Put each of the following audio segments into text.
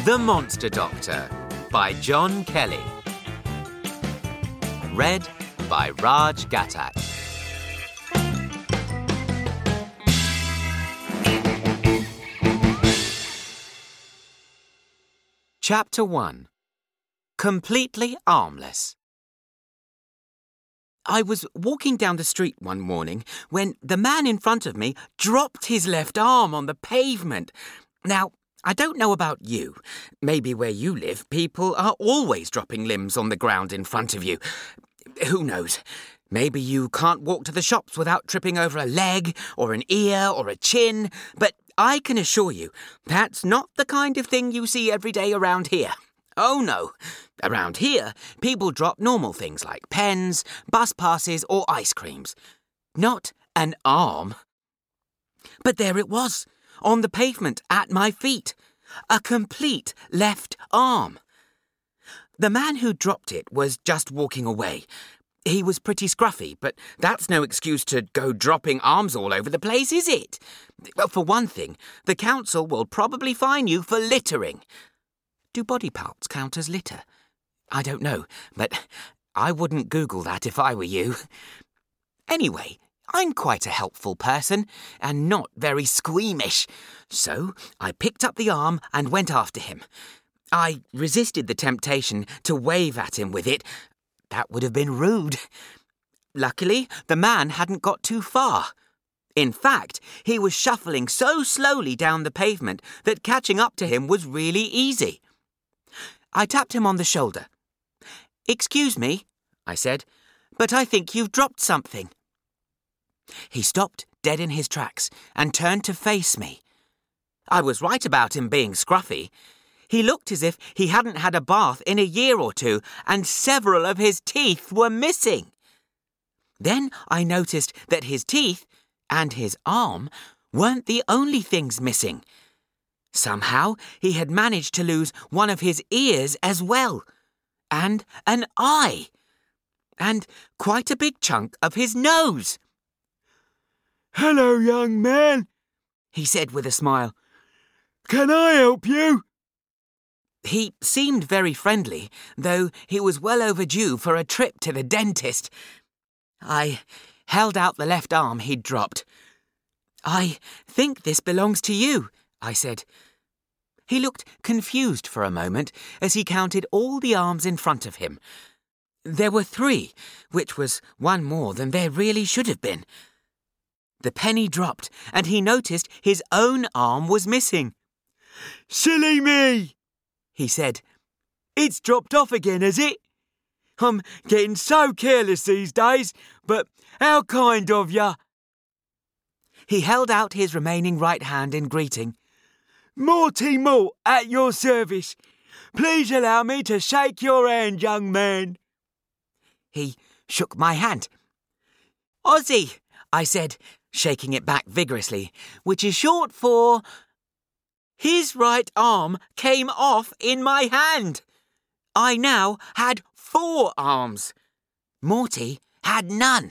The Monster Doctor by John Kelly. Read by Raj Ghatak. Chapter 1. Completely Armless. I was walking down the street one morning when the man in front of me dropped his left arm on the pavement. Now, I don't know about you. Maybe where you live, people are always dropping limbs on the ground in front of you. Who knows? Maybe you can't walk to the shops without tripping over a leg or an ear or a chin, but I can assure you that's not the kind of thing you see every day around here. Oh no. Around here, people drop normal things like pens, bus passes or ice creams. Not an arm. But there it was, on the pavement at my feet. A complete left arm. The man who dropped it was just walking away. He was pretty scruffy, but that's no excuse to go dropping arms all over the place, is it? For one thing, the council will probably fine you for littering. Do body parts count as litter? I don't know, but I wouldn't Google that if I were you. Anyway, I'm quite a helpful person and not very squeamish, so I picked up the arm and went after him. I resisted the temptation to wave at him with it. That would have been rude. Luckily, the man hadn't got too far. In fact, he was shuffling so slowly down the pavement that catching up to him was really easy. I tapped him on the shoulder. "Excuse me," I said, "but I think you've dropped something." He stopped dead in his tracks and turned to face me. I was right about him being scruffy. He looked as if he hadn't had a bath in a year or two, and several of his teeth were missing. Then I noticed that his teeth and his arm weren't the only things missing. Somehow he had managed to lose one of his ears as well, and an eye, and quite a big chunk of his nose. "Hello, young man," he said with a smile. "Can I help you?" He seemed very friendly, though he was well overdue for a trip to the dentist. I held out the left arm he'd dropped. "I think this belongs to you," I said. He looked confused for a moment as he counted all the arms in front of him. There were 3, which was one more than there really should have been. The penny dropped, and he noticed his own arm was missing. "Silly me," he said. "It's dropped off again, has it? I'm getting so careless these days, but how kind of ya." He held out his remaining right hand in greeting. "Morty Mort at your service. Please allow me to shake your hand, young man." He shook my hand. "Ozzy," I said, shaking it back vigorously, which is short for... His right arm came off in my hand. I now had 4 arms. Morty had none.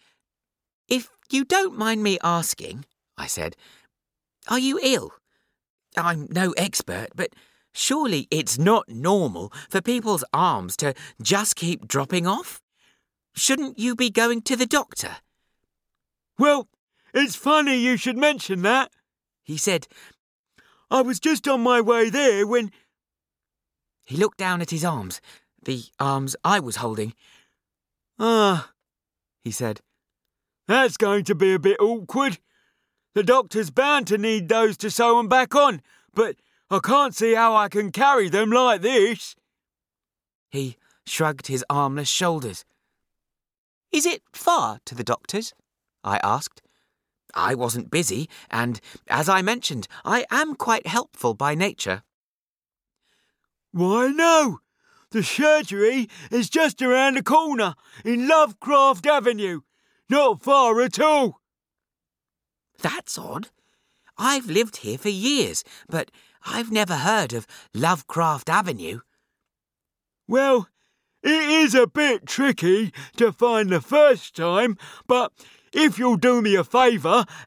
"If you don't mind me asking," I said, "are you ill? I'm no expert, but surely it's not normal for people's arms to just keep dropping off? Shouldn't you be going to the doctor?" "Well, it's funny you should mention that," he said. "I was just on my way there when—" He looked down at his arms, the arms I was holding. "Ah," he said. "That's going to be a bit awkward. The doctor's bound to need those to sew 'em back on, but I can't see how I can carry them like this." He shrugged his armless shoulders. "Is it far to the doctor's?" I asked. I wasn't busy, and, as I mentioned, I am quite helpful by nature. "Why, no. The surgery is just around the corner in Lovecraft Avenue. Not far at all." "That's odd. I've lived here for years, but I've never heard of Lovecraft Avenue." "Well, it is a bit tricky to find the first time, but if you'll do me a favour